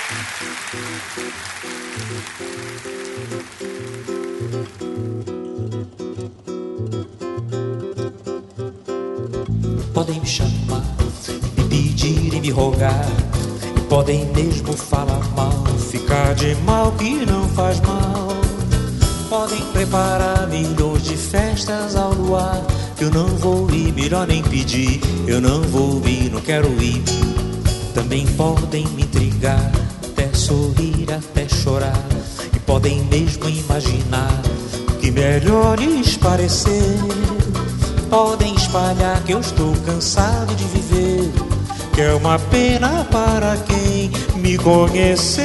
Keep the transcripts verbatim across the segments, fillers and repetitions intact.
Podem me chamar, me pedir e me rogar, e podem mesmo falar mal, ficar de mal que não faz mal. Podem preparar milhões de festas ao luar, que eu não vou ir, melhor nem pedir. Eu não vou ir, não quero ir. Também podem me intrigar, até sorrir, até chorar, e podem mesmo imaginar que melhor lhes parecer. Podem espalhar que eu estou cansado de viver, que é uma pena para quem me conheceu.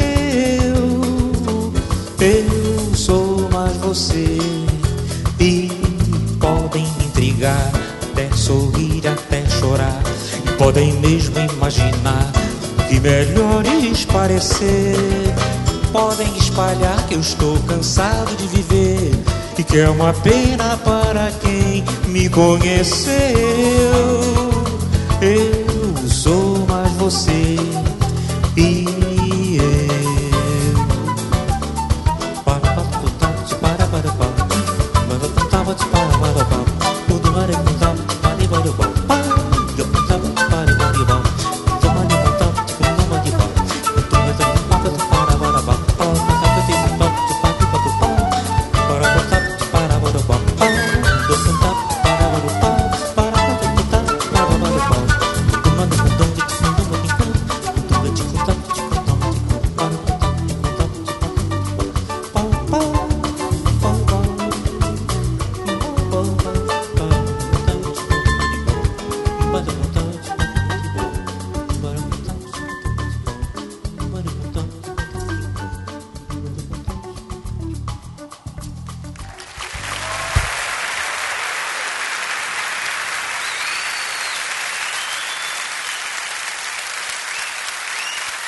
Eu sou mais você. E podem me intrigar, até sorrir, até chorar, e podem mesmo imaginar que melhor lhes parecer. Podem espalhar que eu estou cansado de viver, e que é uma pena para quem me conheceu. Eu sou mais você. E